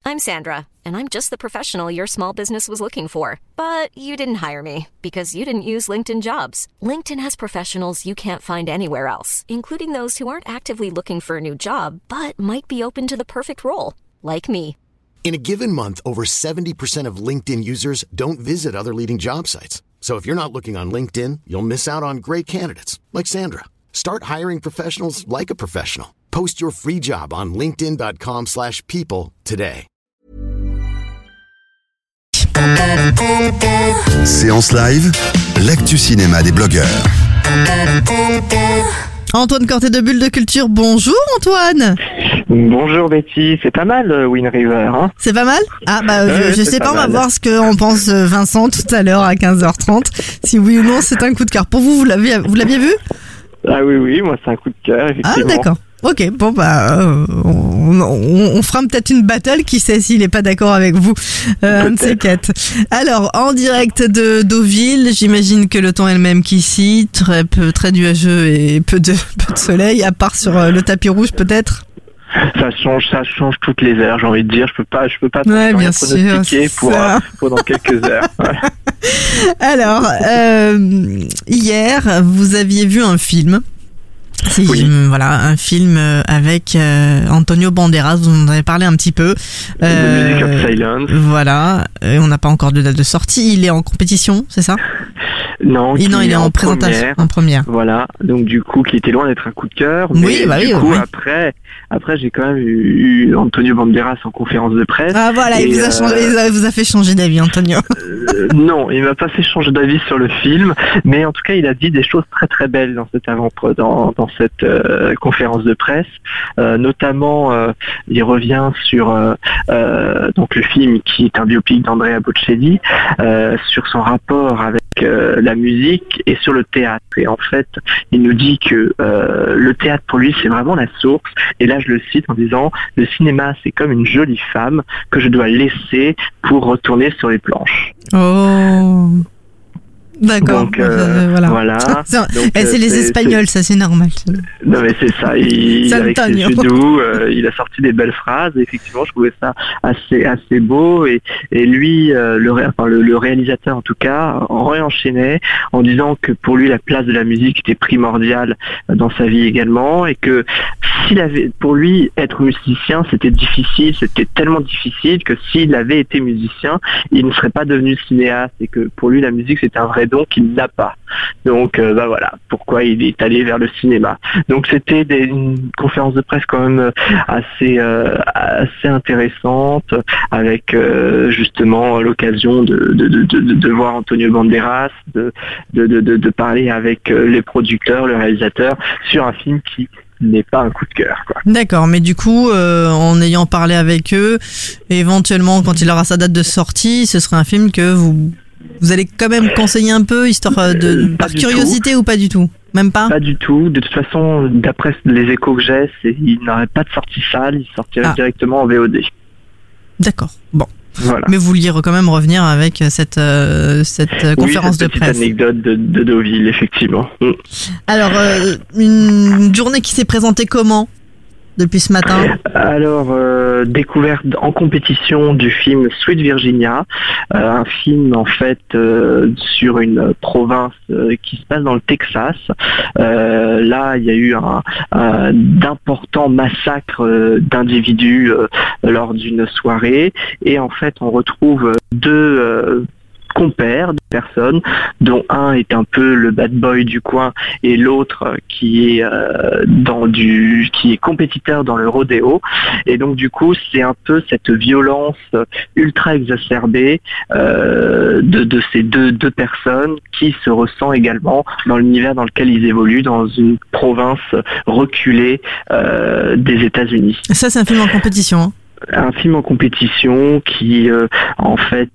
I'm Sandra, and I'm just the professional your small business was looking for. But you didn't hire me because you didn't use LinkedIn Jobs. LinkedIn has professionals you can't find anywhere else, including those who aren't actively looking for a new job, but might be open to the perfect role, like me. In a given month, over 70% of LinkedIn users don't visit other leading job sites. So if you're not looking on LinkedIn, you'll miss out on great candidates like Sandra. Start hiring professionals like a professional. Post your free job on linkedin.com/people today. Séance live, l'actu cinéma des blogueurs. Antoine Corté de Bulle de Culture, bonjour Antoine. Bonjour Betty, c'est pas mal Wind River, hein? C'est pas mal? Ah bah je sais pas, on va voir ce qu'en pense Vincent tout à l'heure à 15h30. Si oui ou non c'est un coup de cœur. Pour vous, vous l'aviez vu? Ah oui, moi c'est un coup de cœur, effectivement. Ah d'accord. Ok, bon bah on fera peut-être une battle, qui sait s'il est pas d'accord avec vous, un de ces quatre. Alors en direct de Deauville, j'imagine que le temps est le même qu'ici, très nuageux et peu de soleil, à part sur le tapis rouge peut-être. Ça change toutes les heures, j'ai envie de dire. Je peux pas ouais, bien sûr, pendant quelques heures. Ouais. Alors hier vous aviez vu un film. Oui. Voilà, un film avec Antonio Banderas, vous en avez parlé un petit peu. The Music of Silence. Voilà, on n'a pas encore de date de sortie. Il est en compétition, c'est ça? Non, il est en présentation, en première. Voilà, donc du coup, qui était loin d'être un coup de cœur. Oui, mais du coup, après, j'ai quand même eu Antonio Banderas en conférence de presse. Ah voilà, il vous a fait changer d'avis, Antonio. Non, il m'a pas fait changer d'avis sur le film, mais en tout cas, il a dit des choses très très belles dans cette dans cette conférence de presse. Notamment, il revient sur donc le film qui est un biopic d'Andrea Bocelli, sur son rapport avec la musique et sur le théâtre. Et en fait, il nous dit que le théâtre pour lui c'est vraiment la source. Et là je le cite en disant: le cinéma c'est comme une jolie femme que je dois laisser pour retourner sur les planches. Oh, d'accord. Donc voilà. C'est les Espagnols, ça c'est normal. Non mais c'est ça. Avec ses yeux doux, il a sorti des belles phrases. Et effectivement, je trouvais ça assez beau. Et lui, le réalisateur en tout cas, réenchaînait en disant que pour lui la place de la musique était primordiale dans sa vie également, et que pour lui être musicien c'était difficile, c'était tellement difficile que s'il avait été musicien, il ne serait pas devenu cinéaste, et que pour lui la musique c'était un vrai don qu'il n'a pas. Donc voilà pourquoi il est allé vers le cinéma. Donc c'était une conférence de presse quand même assez intéressante, avec justement l'occasion de voir Antonio Banderas, de parler avec les producteurs, le réalisateur sur un film qui n'est pas un coup de cœur, quoi. D'accord, mais du coup, en ayant parlé avec eux, éventuellement quand il aura sa date de sortie, ce serait un film que vous allez quand même conseiller un peu, histoire par curiosité, ou pas du tout? Même pas? Pas du tout. De toute façon, d'après les échos que j'ai, il n'aurait pas de sortie salle, il sortirait directement en VOD. D'accord, bon. Voilà. Mais vous vouliez quand même revenir avec cette conférence de presse. Petite anecdote de Deauville, effectivement. Alors, une journée qui s'est présentée comment depuis ce matin? Alors, découverte en compétition du film Sweet Virginia, un film en fait sur une province qui se passe dans le Texas. Là, il y a eu d'importants massacres d'individus lors d'une soirée, et en fait, on retrouve deux compères de personnes, dont un est un peu le bad boy du coin et l'autre qui est compétiteur dans le rodéo. Et donc du coup c'est un peu cette violence ultra exacerbée de ces deux personnes qui se ressent également dans l'univers dans lequel ils évoluent, dans une province reculée des États-Unis. Ça c'est un film en compétition, hein? Un film en compétition qui en fait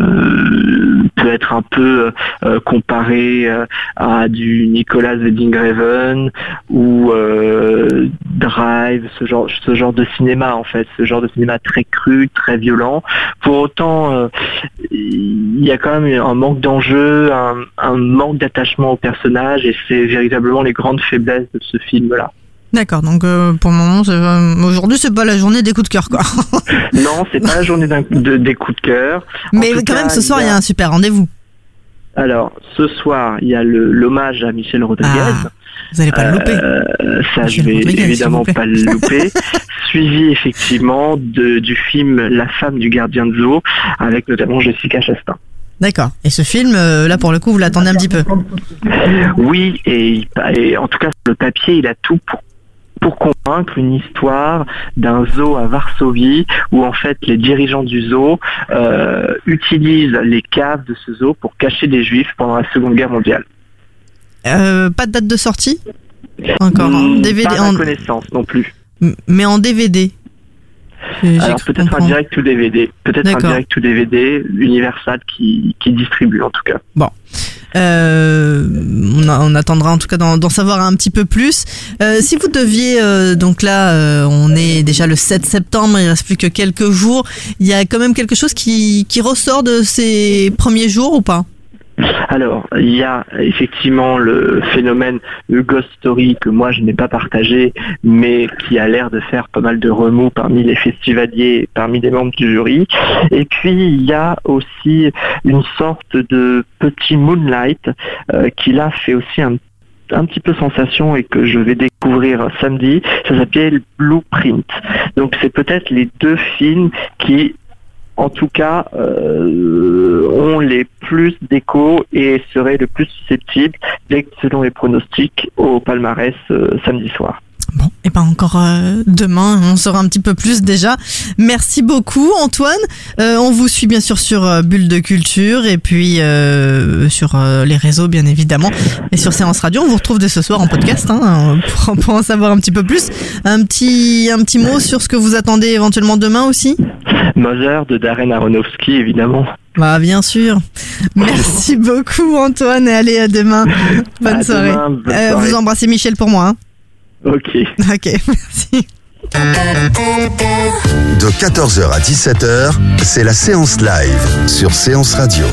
peut être un peu comparé à du Nicolas Winding Refn ou Drive, ce genre de cinéma, en fait, ce genre de cinéma très cru, très violent. Pour autant, il y a quand même un manque d'enjeu, un manque d'attachement au personnage, et c'est véritablement les grandes faiblesses de ce film-là. D'accord, donc pour le moment, aujourd'hui c'est pas la journée des coups de cœur, quoi. Non, c'est pas la journée des coups de cœur. Mais quand même, ce soir, il y a un super rendez-vous. Alors, ce soir, il y a l'hommage à Michel Rodriguez. Vous n'allez pas le louper. Ça, Michel je vais Rodriguez, évidemment pas le louper. Suivi effectivement du film La femme du gardien de zoo, avec notamment Jessica Chastain. D'accord. Et ce film, là pour le coup, vous l'attendez un petit peu. Oui, et en tout cas sur le papier, il a tout pour convaincre. Une histoire d'un zoo à Varsovie où en fait les dirigeants du zoo utilisent les caves de ce zoo pour cacher des juifs pendant la Seconde Guerre mondiale. Pas de date de sortie encore en DVD, pas à ma connaissance non plus. Mais en DVD. Alors peut-être un direct ou DVD. Peut-être un direct ou DVD, Universal qui distribue en tout cas. Bon. On attendra en tout cas d'en savoir un petit peu plus. Si vous deviez, donc là, on est déjà le 7 septembre, il ne reste plus que quelques jours. Il y a quand même quelque chose qui ressort de ces premiers jours ou pas ? Alors, il y a effectivement le phénomène Ghost Story que moi je n'ai pas partagé, mais qui a l'air de faire pas mal de remous parmi les festivaliers, parmi les membres du jury. Et puis, il y a aussi une sorte de petit Moonlight qui là fait aussi un petit peu sensation et que je vais découvrir samedi. Ça s'appelle Blueprint. Donc, c'est peut-être les deux films qui en tout cas, ont les plus d'écho et seraient le plus susceptibles, selon les pronostics, au palmarès samedi soir. Bon, et pas encore demain, on saura un petit peu plus déjà. Merci beaucoup Antoine. On vous suit bien sûr sur Bulle de Culture et puis sur les réseaux bien évidemment et sur Séance Radio. On vous retrouve dès ce soir en podcast pour en savoir un petit peu plus. Un petit mot sur ce que vous attendez éventuellement demain aussi. Mother de Darren Aronofsky évidemment. Bah bien sûr. Merci beaucoup Antoine et allez à demain. Bonne soirée. Bonne soirée. Vous embrassez Michel pour moi. Ok, merci. De 14h à 17h, c'est la séance live sur Séance Radio.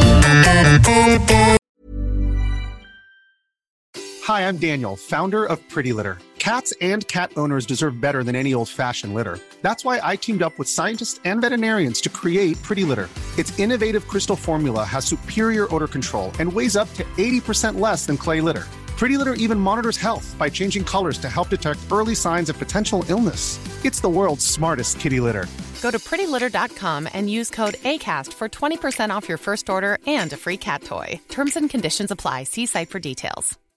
Hi, I'm Daniel, founder of Pretty Litter. Cats and cat owners deserve better than any old-fashioned litter. That's why I teamed up with scientists and veterinarians to create Pretty Litter. Its innovative crystal formula has superior odor control and weighs up to 80% less than clay litter. Pretty Litter even monitors health by changing colors to help detect early signs of potential illness. It's the world's smartest kitty litter. Go to prettylitter.com and use code ACAST for 20% off your first order and a free cat toy. Terms and conditions apply. See site for details.